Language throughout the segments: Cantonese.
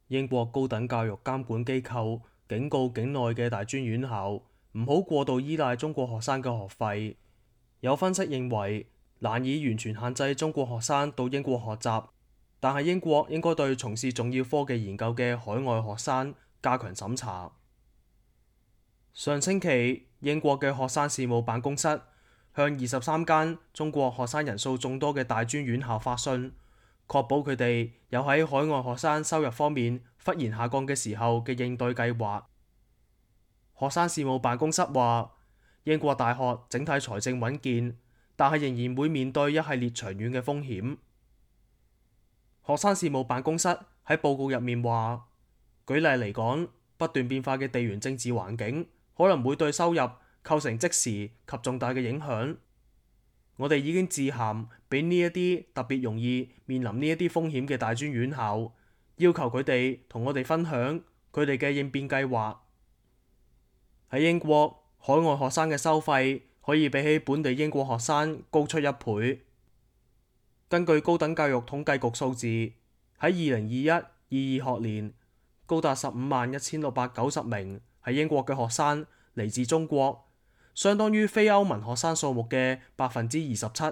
英國高等教育監管機構警告境內嘅大專院校唔好過度依賴中國學生嘅學費。有分析認為，難以完全限制中國學生到英國學習，但係英國應該對從事重要科技研究嘅海外學生加強審查。上星期，英國嘅學生事務辦公室向23間中國學生人數眾多嘅大專院校發信，確保佢哋有喺海外學生收入方面忽然下降嘅時候嘅應對計劃。學生事務辦公室話，英國大學整體財政穩健，但係仍然會面對一系列長遠嘅風險。學生事務辦公室喺報告入面話，舉例嚟講，不斷變化嘅地緣政治環境可能會對收入構成即時及重大嘅影響。我哋已經致函俾呢一啲特別容易面臨呢一啲風險嘅大專院校，要求佢哋同我哋分享佢哋嘅應變計劃。喺英國，海外學生嘅收費可以比起本地英國學生高出1倍。根據高等教育統計局數字，喺2021-22學年，高達151690名喺英國嘅學生嚟自中國，相當於非歐盟學生數目嘅27%。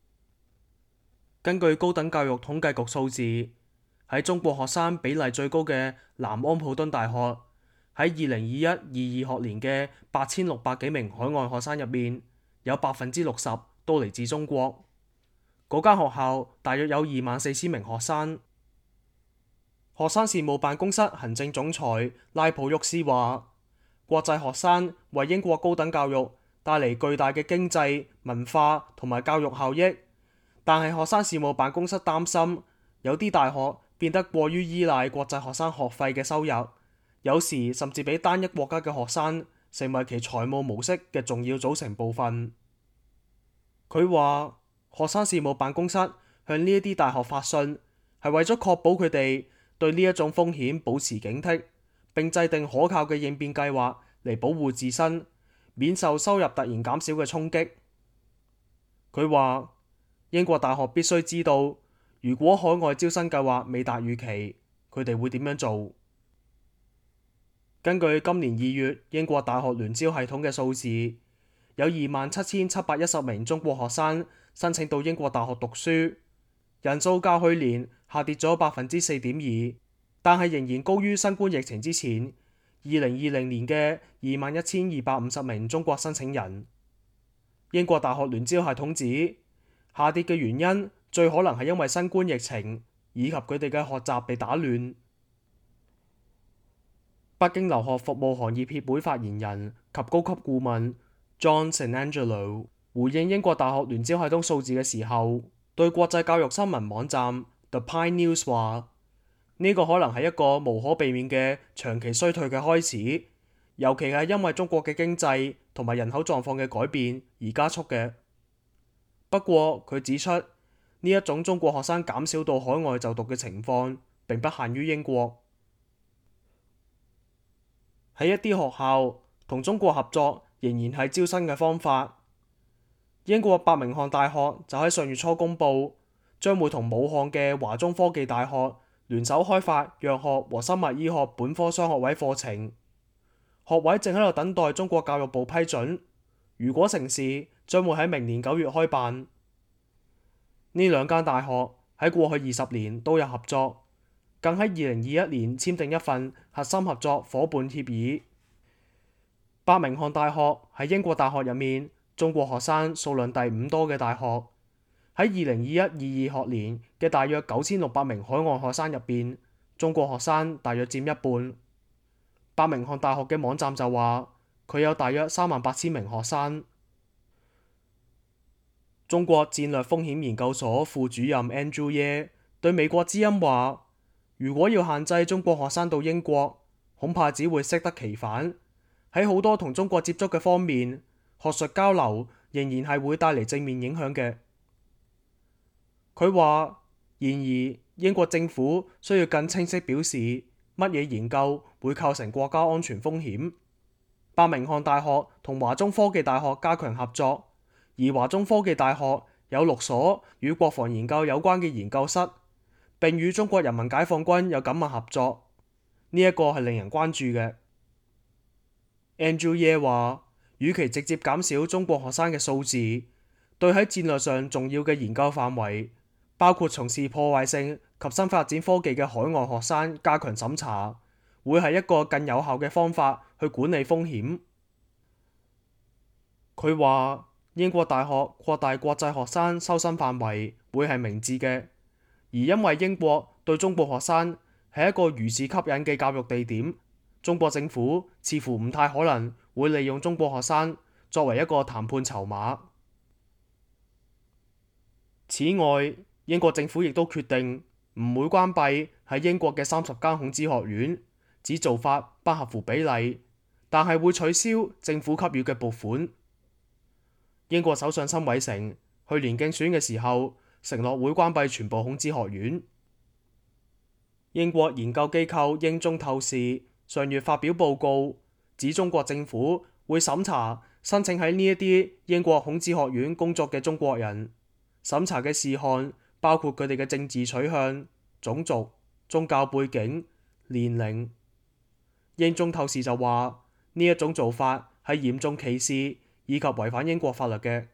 根據高等教育統計局數字，喺中國學生比例最高嘅南安普敦大學，喺2021-22學年嘅8600幾名海外學生入面，有60%都嚟自中國。嗰間學校大約有24000名學生。學生事務辦公室行政總裁拉普沃斯話，國際學生為英國高等教育帶嚟巨大嘅經濟、文化同埋教育效益，但係學生事務辦公室擔心，有啲大學變得過於依賴國際學生學費嘅收入，有時甚至俾單一國家嘅學生成為其財務模式嘅重要組成部分。佢話，學生事務辦公室向呢一啲大學發信，係為咗確保佢哋對呢一種風險保持警惕，並制定可靠嘅應變計劃嚟保護自身，免受收入突然減少嘅衝擊。佢話，英國大學必須知道，如果海外招生計劃未達預期，佢哋會點樣做。根據今年2月英國大學聯招系統嘅數字，有27710名中國學生申請到英國大學讀書，人數較去年下跌咗4.2%，但係仍然高於新冠疫情之前2020年嘅21250名中國申請人。英國大學聯招系統指，下跌嘅原因最可能係因為新冠疫情以及佢哋嘅學習被打亂。北京留學服務行業協會發言人及高級顧問 John Sanangelo 回應英國大學聯招系統數字嘅時候，對國際教育新聞網站 The Pine News 話，呢個可能係一個無可避免嘅長期衰退嘅開始，尤其係因為中國嘅經濟同埋人口狀況嘅改變而加速嘅。不過佢指出，呢一種中國學生減少到海外就讀嘅情況並不限於英國。喺一啲學校同中國合作仍然係招生嘅方法。英國伯明翰大學就喺上月初公佈，將會同武漢嘅華中科技大學聯手開發藥學和生物醫學本科雙學位課程，學位正喺度等待中國教育部批准。如果成事，將會喺明年9月開辦。呢兩間大學喺過去20年都有合作，更喺2021年簽訂一份核心合作夥伴協議。伯明翰大學喺英國大學入面中國學生數量第5多嘅大學，喺2021-22學年嘅大約9600名海外學生入邊，中國學生大約佔一半。伯明翰大學嘅網站就話，佢有大約38000名學生。中國戰略風險研究所副主任 Andrew Ye 對美國之音話，如果要限制中國學生到英國，恐怕只會適得其反。喺好多同中國接觸嘅方面，學術交流仍然係會帶嚟正面影響嘅。佢話，然而英國政府需要更清晰表示乜嘢研究會構成國家安全風險。伯明翰大學同華中科技大學加強合作，而華中科技大學有6所與國防研究有關嘅研究室，並與中國人民解放軍有緊密合作。 呢一個係令人關注嘅。Andrew Ye 話，與其直接減少中國學生嘅數字，對喺戰略上重要嘅研究範圍，包括從事破壞性及新發展科技嘅海外學生加強審查，會係一個更有效嘅方法去管理風險。佢話，英國大學擴大國際學生收生範圍會係明智嘅，而因為英國對中國學生係一個如此吸引嘅教育地點，中國政府似乎唔太可能會利用中國學生作為一個談判籌碼。此外，英國政府亦都決定唔會關閉喺英國嘅30間孔子學院，指做法不合乎比例，但係會取消政府給予嘅撥款。英國首相辛偉誠去年競選嘅時候承諾會關閉全部孔子學院。英國研究機構英中透視上月發表報告，指中國政府會審查申請喺呢一啲英國孔子學院工作嘅中國人，審查嘅事項包括佢哋嘅政治取向、種族、宗教背景、年齡。英中透視就話呢一種做法係嚴重歧視以及違反英國法律嘅。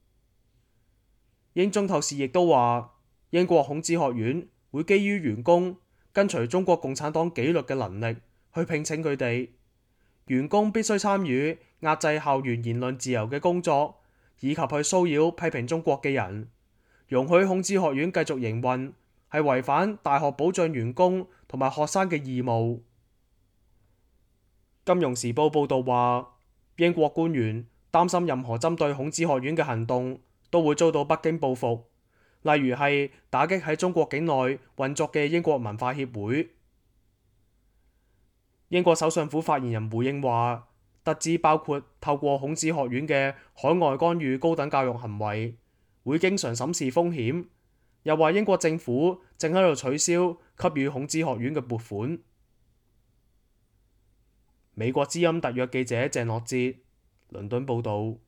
英中透視亦都話，英國孔子學院會基於員工跟隨中國共產黨紀律嘅能力去聘請佢哋。員工必須參與壓制校園言論自由嘅工作，以及去騷擾批評中國嘅人。容許孔子學院繼續營運係違反大學保障員工同埋學生嘅義務。金融時報報導話，英國官員擔心任何針對孔子學院嘅行動都會遭到北京報復，例如係打擊喺中國境內運作嘅英國文化協會。英國首相府發言人回應話，得知包括透過孔子學院嘅海外干預高等教育行為，會經常審視風險。又話英國政府正喺度取消給予孔子學院嘅撥款。美國之音特約記者鄭樂哲，倫敦報導。